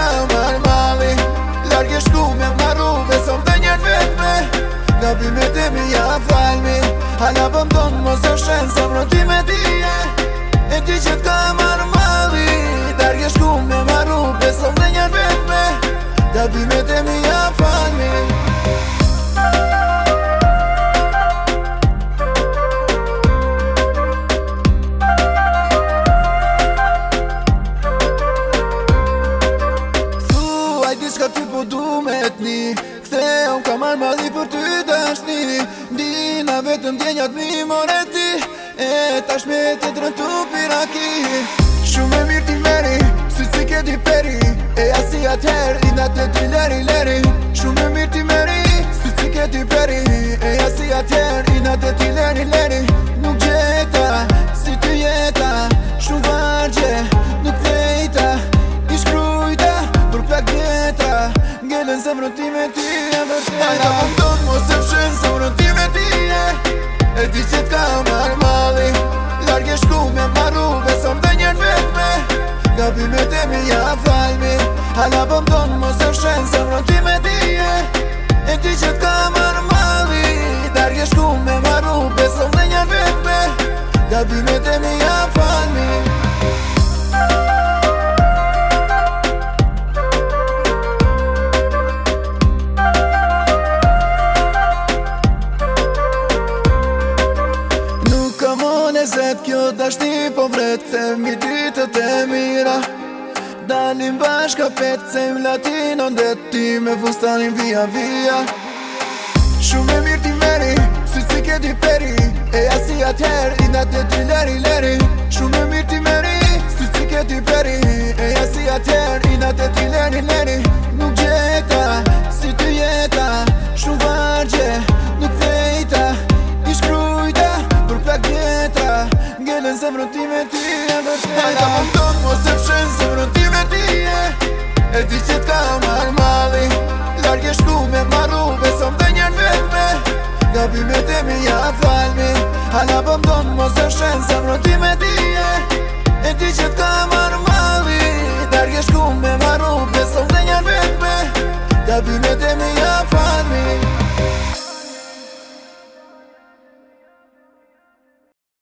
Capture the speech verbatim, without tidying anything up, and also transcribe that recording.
ka marmali Larg e shku me marru besom dhe njerë vetme Gabimet e mi ja falmi Hala bëm tonë mos e shenë zemrën ti me tije E ti që t'ka marmali Larg e shku me marru besom dhe njerë vetme Gabimet e mi ja falmi Ka ty po du me t'ni Ktheo m'ka marrë madhi për ty dashni Ndina vetëm djenjat mi more ti E tash me të drëntu piraki Shumë e mirë ti meri Si si ke ti peri E asi atëher I nga të ti leri leri Shumë e mirë ti meri Si si ke ti peri E asi atëher I nga të ti leri leri Nuk gjeta Si ty jeta Shumë vargje Nuk vejta I shkrujta Për plak vjetra Ngellën zemrën ti me ti e vërteta Ajta më ndonë mos e fshenë zemrën ti me ti e E ti që t'ka marmali Larg e shku me marru besom dhe njerë vetme Gabimet e mi ja falmi Hala po m'donë mos e fshenë zemrën ti me ti e E ti që t'ka marmali Larg e shku me marru besom dhe njerë vetme Gabimet e mi ja falmi Zet kjo dashni po vret Themi ditët e mira Dalim bashka pet Sem latino ndet ti me fustanin via via Shumë e mirë ti meri Si si ke ti peri E asi atëher I nga të ti leri leri Shumë e mirë ti meri Si si ke ti peri E asi atëher I nga të ti leri leri Nuk gjeta Si ty jeta Shumë vargje Nuk vejta I shkrujta Për plak vjetra Ngellën zemrën ti me ti e vërteta Ajta më ndonë mos e fshenë zemrën ti me ti e E ti që t'ka marmali Larg e shku me marru besom dhe njerë vetme Gabimet e mi ja falmi Hala po m'donë mos e fshenë